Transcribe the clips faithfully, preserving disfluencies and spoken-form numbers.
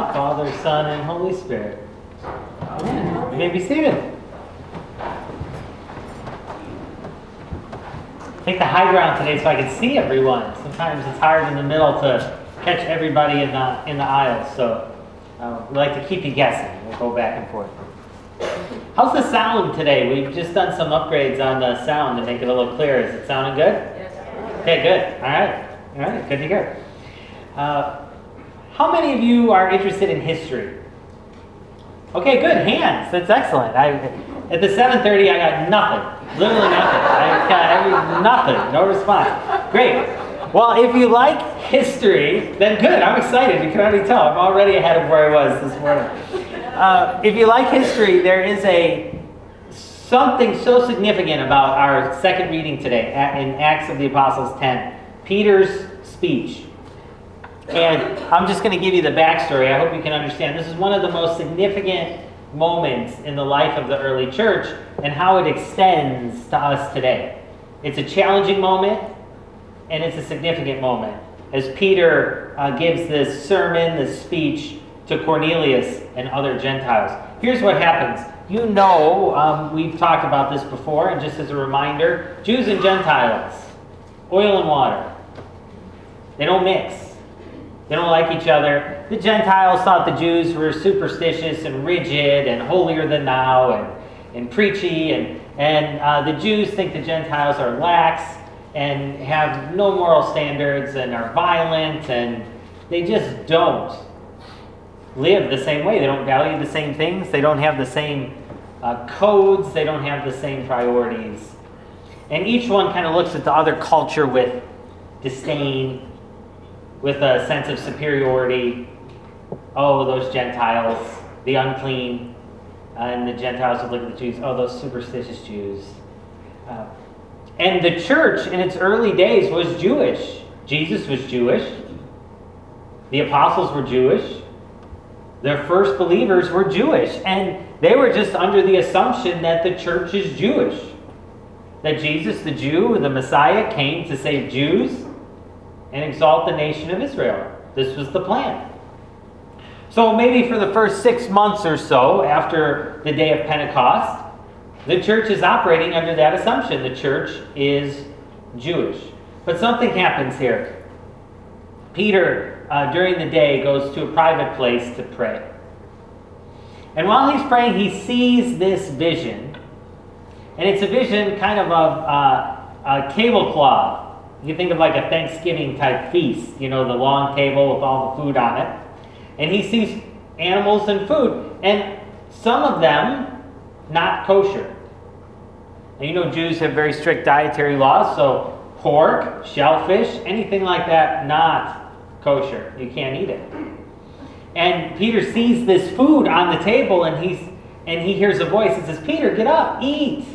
God, Father, Son, and Holy Spirit. Amen. You may be seated. Take the high ground today so I can see everyone. Sometimes it's hard in the middle to catch everybody in the in the aisles, so uh, we like to keep you guessing. We'll go back and forth. How's the sound today? We've just done some upgrades on the sound to make it a little clearer. Is it sounding good? Yes. Okay, good. All right. All right, good to hear. Uh, how many of you are interested in history? Okay, good. Hands. That's excellent. I, at the seven thirty, I got nothing. Literally nothing. I got every, nothing. No response. Great. Well, if you like history, then good. I'm excited. You can already tell. I'm already ahead of where I was this morning. Uh, if you like history, there is a something so significant about our second reading today in Acts of the Apostles ten, Peter's speech. And I'm just going to give you the backstory. I hope you can understand. This is one of the most significant moments in the life of the early church and how it extends to us today. It's a challenging moment, and it's a significant moment as Peter uh, gives this sermon, this speech to Cornelius and other Gentiles. Here's what happens. You know, um, we've talked about this before, and just as a reminder, Jews and Gentiles, oil and water, they don't mix. They don't like each other. The Gentiles thought the Jews were superstitious and rigid and holier than thou and, and preachy, and, and uh, the Jews think the Gentiles are lax and have no moral standards and are violent, and they just don't live the same way. They don't value the same things. They don't have the same uh, codes. They don't have the same priorities. And each one kind of looks at the other culture with disdain, with a sense of superiority. Oh, those Gentiles, the unclean. Uh, and the Gentiles would look at the Jews. Oh, those superstitious Jews. Uh, and the church in its early days was Jewish. Jesus was Jewish. The apostles were Jewish. Their first believers were Jewish. And they were just under the assumption that the church is Jewish. That Jesus, the Jew, the Messiah, came to save Jews and exalt the nation of Israel. This was the plan. So maybe for the first six months or so after the day of Pentecost, the church is operating under that assumption. The church is Jewish. But something happens here. Peter, uh, during the day, goes to a private place to pray. And while he's praying, he sees this vision. And it's a vision kind of of uh, a tablecloth. You can think of like a Thanksgiving type feast, you know, the long table with all the food on it. And he sees animals and food, and some of them not kosher. Now, you know, Jews have very strict dietary laws, so pork, shellfish, anything like that, not kosher. You can't eat it. And Peter sees this food on the table, and he's and he hears a voice that says, "Peter, get up, eat."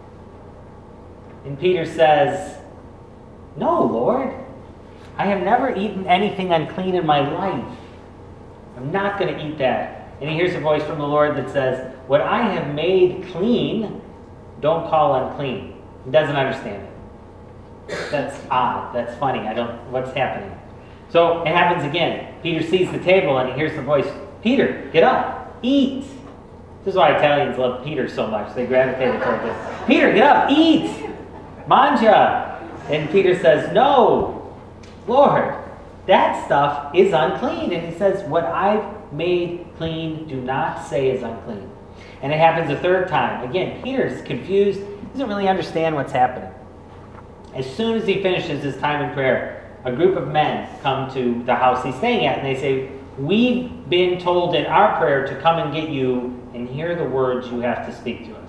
And Peter says, "No, Lord, I have never eaten anything unclean in my life. I'm not going to eat that." And he hears a voice from the Lord that says, "What I have made clean, don't call unclean." He doesn't understand it. That's odd. That's funny. I don't, what's happening? So it happens again. Peter sees the table and he hears the voice, "Peter, get up, eat." This is why Italians love Peter so much. They gravitate toward this. "Peter, get up, eat. Mangia." And Peter says, "No, Lord, that stuff is unclean." And he says, "What I've made clean, do not say is unclean." And it happens a third time. Again, Peter's confused, doesn't really understand what's happening. As soon as he finishes his time in prayer, a group of men come to the house he's staying at, and they say, "We've been told in our prayer to come and get you and hear the words you have to speak to us."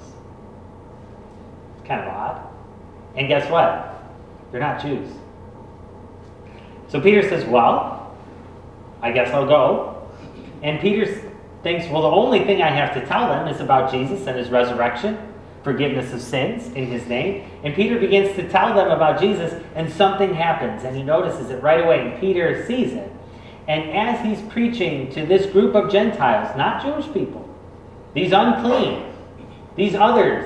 It's kind of odd. And guess what? They're not Jews. So Peter says, "Well, I guess I'll go." And Peter thinks, well, the only thing I have to tell them is about Jesus and his resurrection, forgiveness of sins in his name. And Peter begins to tell them about Jesus, and something happens, and he notices it right away, and Peter sees it. And as he's preaching to this group of Gentiles, not Jewish people, these unclean, these others,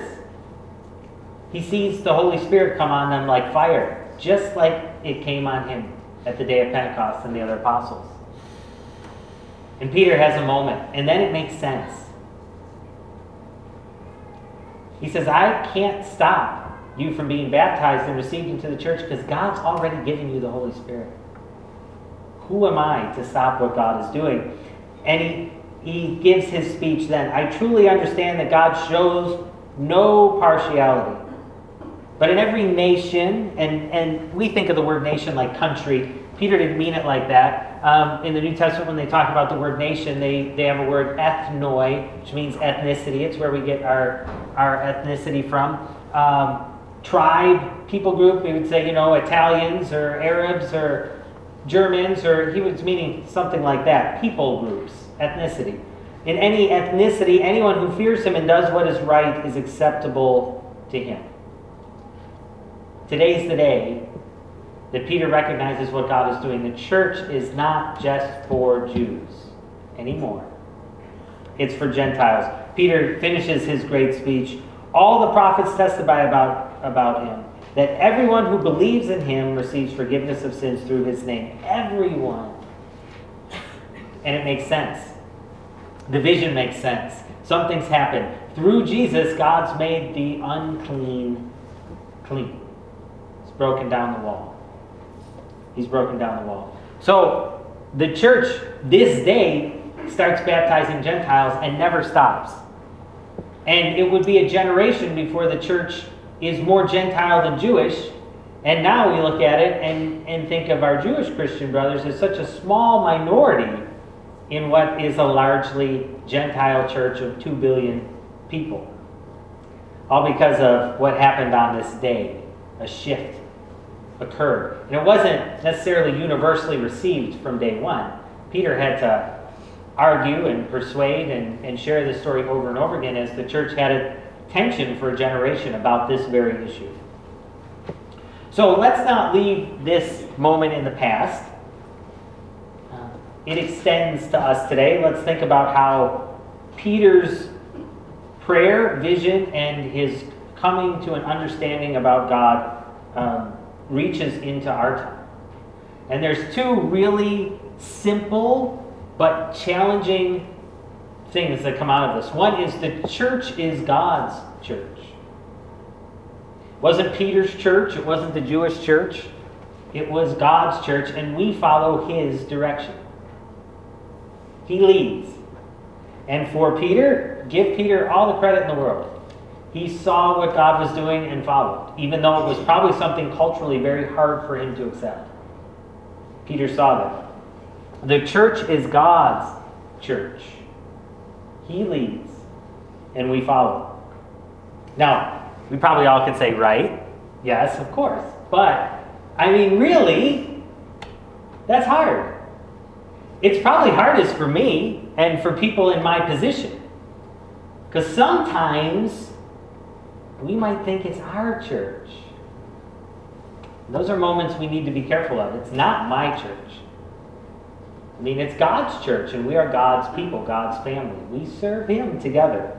he sees the Holy Spirit come on them like fire, just like it came on him at the day of Pentecost and the other apostles. And Peter has a moment, and then it makes sense. He says, I can't stop you from being baptized and received into the church because God's already given you the Holy Spirit. Who am I to stop what God is doing? And he, he gives his speech then. I truly understand that God shows no partiality. But in every nation, and, and we think of the word nation like country, Peter didn't mean it like that. Um, in the New Testament, when they talk about the word nation, they, they have a word ethnoi, which means ethnicity. It's where we get our, our ethnicity from. Um, tribe, people group, we would say, you know, Italians or Arabs or Germans, or he was meaning something like that. People groups, ethnicity. In any ethnicity, anyone who fears him and does what is right is acceptable to him. Today's the day that Peter recognizes what God is doing. The church is not just for Jews anymore. It's for Gentiles. Peter finishes his great speech. All the prophets testify about, about him, that everyone who believes in him receives forgiveness of sins through his name. Everyone. And it makes sense. The vision makes sense. Something's happened. Through Jesus, God's made the unclean clean. He's broken down the wall. He's broken down the wall. So the church this day starts baptizing Gentiles and never stops. And it would be a generation before the church is more Gentile than Jewish. And now we look at it and, and think of our Jewish Christian brothers as such a small minority in what is a largely Gentile church of two billion people. All because of what happened on this day. A shift occurred. And it wasn't necessarily universally received from day one. Peter had to argue and persuade and, and share this story over and over again as the church had a tension for a generation about this very issue. So let's not leave this moment in the past. Uh, it extends to us today. Let's think about how Peter's prayer, vision, and his coming to an understanding about God um, reaches into our time. And there's two really simple but challenging things that come out of this. One is the church is God's church. It wasn't Peter's church. It wasn't the Jewish church. It was God's church, and we follow his direction. He leads. And for Peter, give Peter all the credit in the world. He saw what God was doing and followed, even though it was probably something culturally very hard for him to accept. Peter saw that. The church is God's church. He leads, and we follow. Now, we probably all can say, right? Yes, of course. But, I mean, really, that's hard. It's probably hardest for me and for people in my position. Because sometimes we might think it's our church. Those are moments we need to be careful of. It's not my church. I mean, it's God's church, and we are God's people, God's family. We serve him together.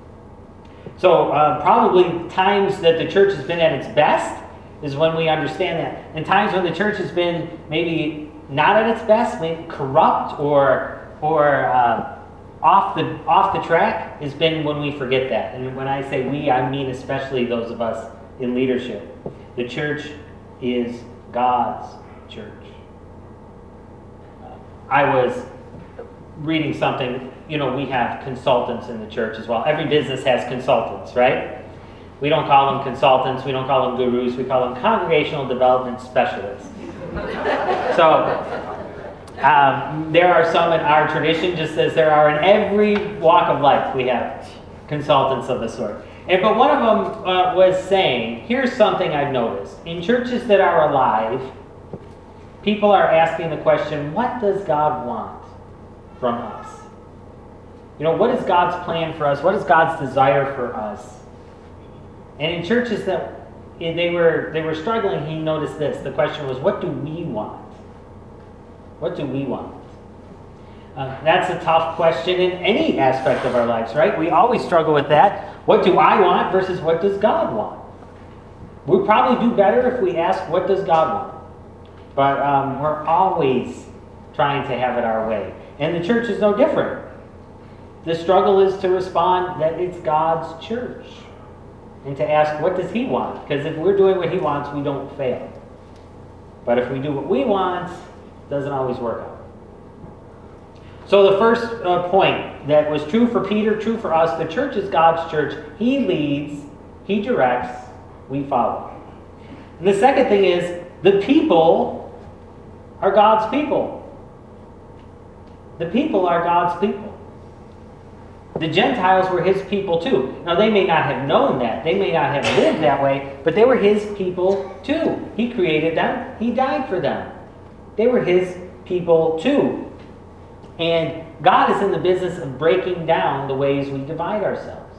So uh, probably times that the church has been at its best is when we understand that. And times when the church has been maybe not at its best, maybe corrupt or or uh, off the off the track, has been when we forget that. And when I say we, I mean especially those of us in leadership. The church is God's church. Uh, I was reading something. You know, we have consultants in the church as well. Every business has consultants, right? We don't call them consultants. We don't call them gurus. We call them congregational development specialists. So um, there are some in our tradition, just as there are in every walk of life. We have consultants of the sort. And but one of them uh, was saying, here's something I've noticed. In churches that are alive, people are asking the question, what does God want from us? You know, what is God's plan for us? What is God's desire for us? And in churches that they were they were struggling, he noticed this. The question was, what do we want? What do we want? Uh, that's a tough question in any aspect of our lives, right? We always struggle with that. What do I want versus what does God want? We'll probably do better if we ask, what does God want? But um, we're always trying to have it our way. And the church is no different. The struggle is to respond that it's God's church and to ask, what does he want? Because if we're doing what he wants, we don't fail. But if we do what we want, it doesn't always work out. So the first uh, point that was true for Peter, true for us, the church is God's church. He leads, he directs, we follow. And the second thing is, the people are God's people. The people are God's people. The Gentiles were his people too. Now, they may not have known that. They may not have lived that way, but they were his people too. He created them. He died for them. They were his people too. And God is in the business of breaking down the ways we divide ourselves.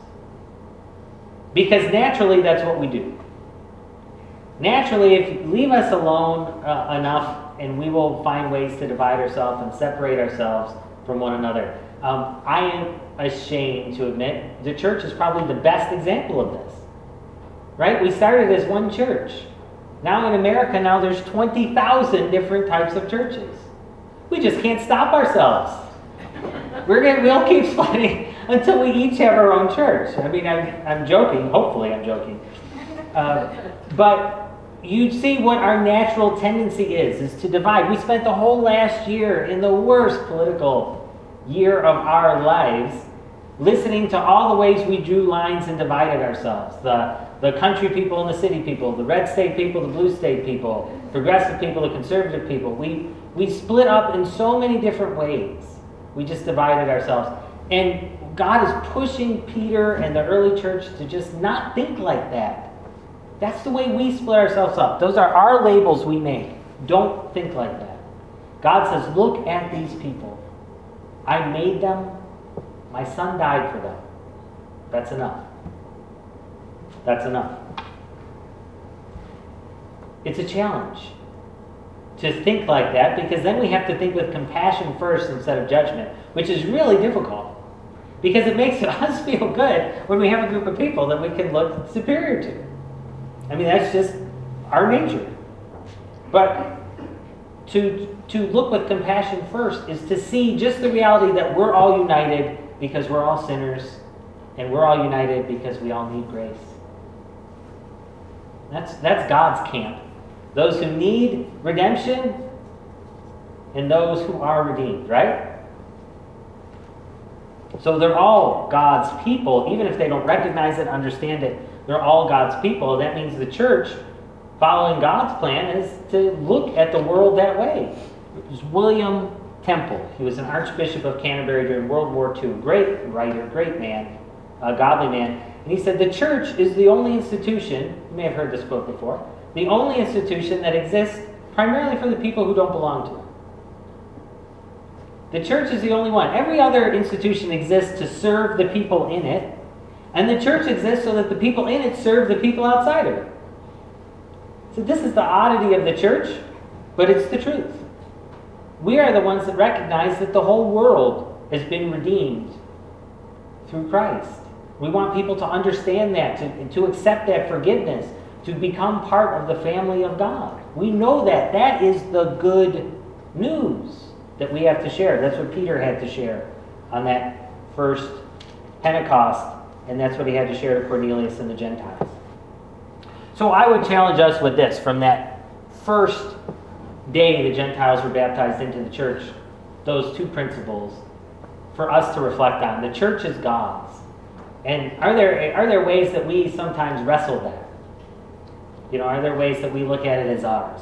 Because naturally, that's what we do. Naturally, if you leave us alone uh, enough, and we will find ways to divide ourselves and separate ourselves from one another. Um, I am ashamed to admit the church is probably the best example of this. Right? We started as one church. Now in America, now there's twenty thousand different types of churches. We just can't stop ourselves. We're gonna, we'll keep splitting until we each have our own church. I mean, I'm, I'm joking. Hopefully I'm joking. Uh, but you see what our natural tendency is, is to divide. We spent the whole last year in the worst political year of our lives listening to all the ways we drew lines and divided ourselves. The, the country people and the city people, the red state people, the blue state people, progressive people, the conservative people. We, we split up in so many different ways. We just divided ourselves. And God is pushing Peter and the early church to just not think like that. That's the way we split ourselves up. Those are our labels we make. Don't think like that. God says, look at these people. I made them. My son died for them. That's enough. That's enough. It's a challenge to think like that, because then we have to think with compassion first instead of judgment, which is really difficult. Because it makes us feel good when we have a group of people that we can look superior to. I mean, that's just our nature. But to, to look with compassion first is to see just the reality that we're all united because we're all sinners, and we're all united because we all need grace. That's, that's God's camp. Those who need redemption and those who are redeemed, right? So they're all God's people, even if they don't recognize it, understand it. They're all God's people. That means the church, following God's plan, is to look at the world that way. It was William Temple. He was an Archbishop of Canterbury during World War Two. Great writer, great man, a godly man. And he said, the church is the only institution, you may have heard this quote before, the only institution that exists primarily for the people who don't belong to it. The church is the only one. Every other institution exists to serve the people in it, and the church exists so that the people in it serve the people outside of it. So this is the oddity of the church, but it's the truth. We are the ones that recognize that the whole world has been redeemed through Christ. We want people to understand that, to, to accept that forgiveness, to become part of the family of God. We know that. That is the good news that we have to share. That's what Peter had to share on that first Pentecost, and that's what he had to share to Cornelius and the Gentiles. So I would challenge us with this. From that first day the Gentiles were baptized into the church, those two principles for us to reflect on. The church is God's. And are there are there ways that we sometimes wrestle that? You know, are there ways that we look at it as ours?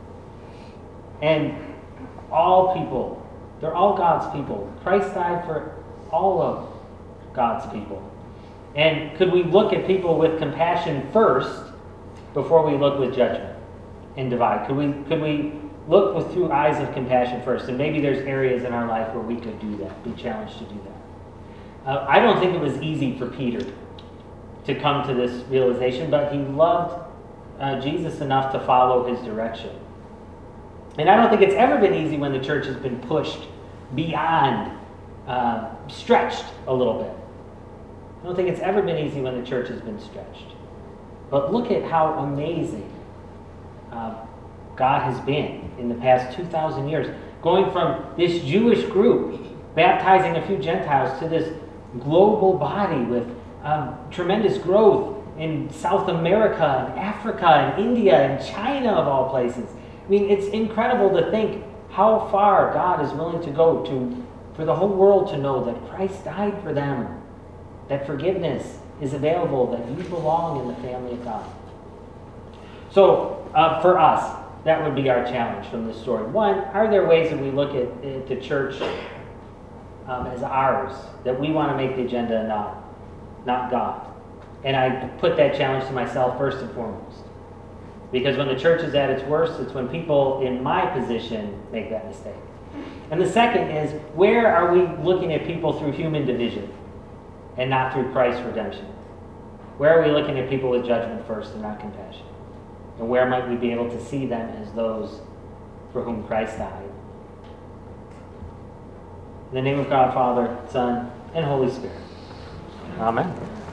And all people, they're all God's people. Christ died for all of God's people. And could we look at people with compassion first before we look with judgment and divide? Could we could we look with through eyes of compassion first? And maybe there's areas in our life where we could do that, be challenged to do that. Uh, I don't think it was easy for Peter to come to this realization, but he loved uh, Jesus enough to follow his direction. And I don't think it's ever been easy when the church has been pushed beyond, uh, stretched a little bit. I don't think it's ever been easy when the church has been stretched. But look at how amazing uh, God has been in the past two thousand years. Going from this Jewish group, baptizing a few Gentiles, to this global body with um, tremendous growth in South America and Africa and India and China, of all places. I mean, it's incredible to think how far God is willing to go to for the whole world to know that Christ died for them, that forgiveness is available, that you belong in the family of God. So, uh, for us, that would be our challenge from this story. One, are there ways that we look at, at the church um, as ours, that we want to make the agenda not, not God? And I put that challenge to myself first and foremost. Because when the church is at its worst, it's when people in my position make that mistake. And the second is, where are we looking at people through human division and not through Christ's redemption? Where are we looking at people with judgment first and not compassion? And where might we be able to see them as those for whom Christ died? In the name of God, Father, Son, and Holy Spirit. Amen.